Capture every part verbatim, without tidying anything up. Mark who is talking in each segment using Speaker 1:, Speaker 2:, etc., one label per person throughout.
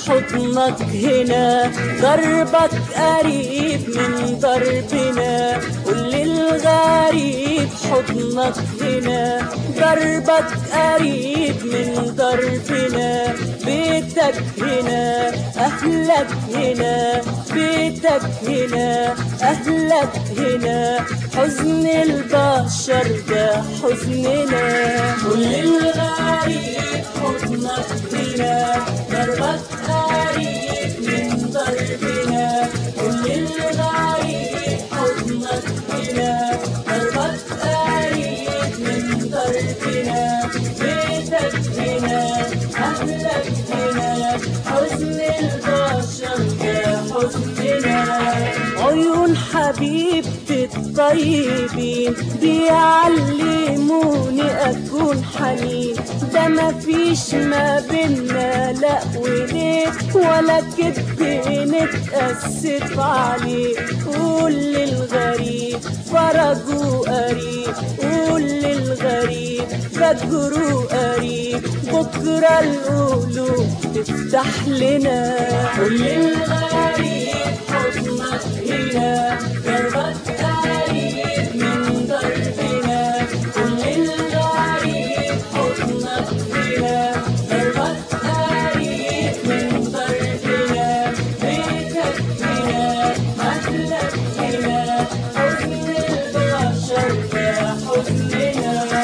Speaker 1: حضنك هنا، دربك قريب من دربنا. قول للغريب حضنك هنا، دربك قريب من دربنا. بيتك هنا أهلك هنا، بيتك هنا أهلك هنا. حزن البشر ده حزننا. قول للغريب حضنك هنا، دربك قريب من دربنا. قول للغريب حضنك هنا، دربك قريب من دربنا. بيتك هنا أهلك هنا، حزن البشر ده حزننا. عيون حبيبتي الطيبين بيعلموني أكون حنين، ده مفيش ما بينا لا وليه ولا كدب نتأسف عليه. قول للغريب فرجه قريب، قول للغريب فجره قريب، بكرة القلوب تفتح لنا. قول للغريب حضنك هنا، دربك قريب من دربنا. قول للغريب حضنك هنا، دربك قريب من دربنا. بيتك هنا أهلك هنا، حزن البشر ده حزننا.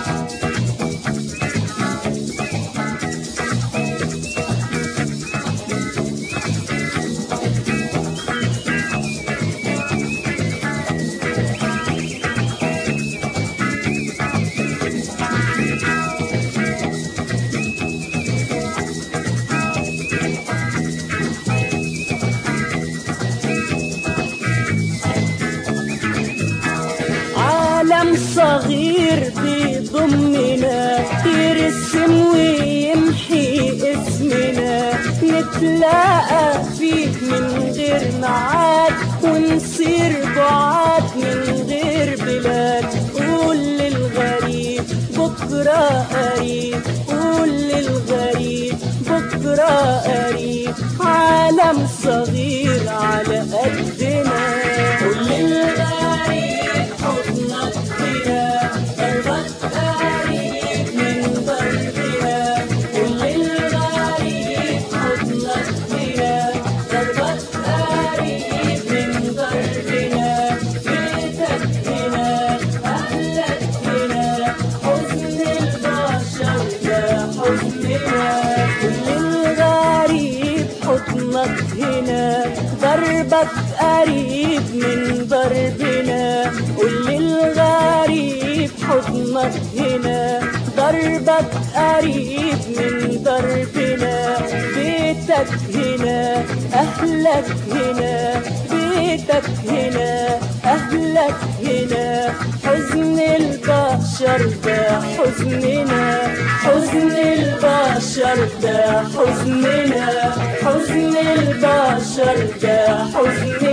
Speaker 1: عالم صغير بيضمنا، يرسم ويمحي اسمنا. نتلاقى فيه من غير ميعاد، ونصير بعاد من غير بلاد. قول للغريب بكرة قريب، قول للغريب بكرة قريب. عالم صغير على قدنا. قول للغريب حضنك هنا، دربك قريب من دربنا. قول للغريب حضنك هنا، دربك قريب من دربنا. بيتك هنا أهلك هنا، حزن البشر ده حزننا. قول للغريب حضنك هنا، دربك قريب من دربنا. قول للغريب حضنك هنا، دربك قريب من دربنا. بيتك هنا أهلك هنا، بيتك هنا أهلك هنا. حزن البشر ده حزننا، حزن البشر ده حزننا، حزن البشر ده حزننا.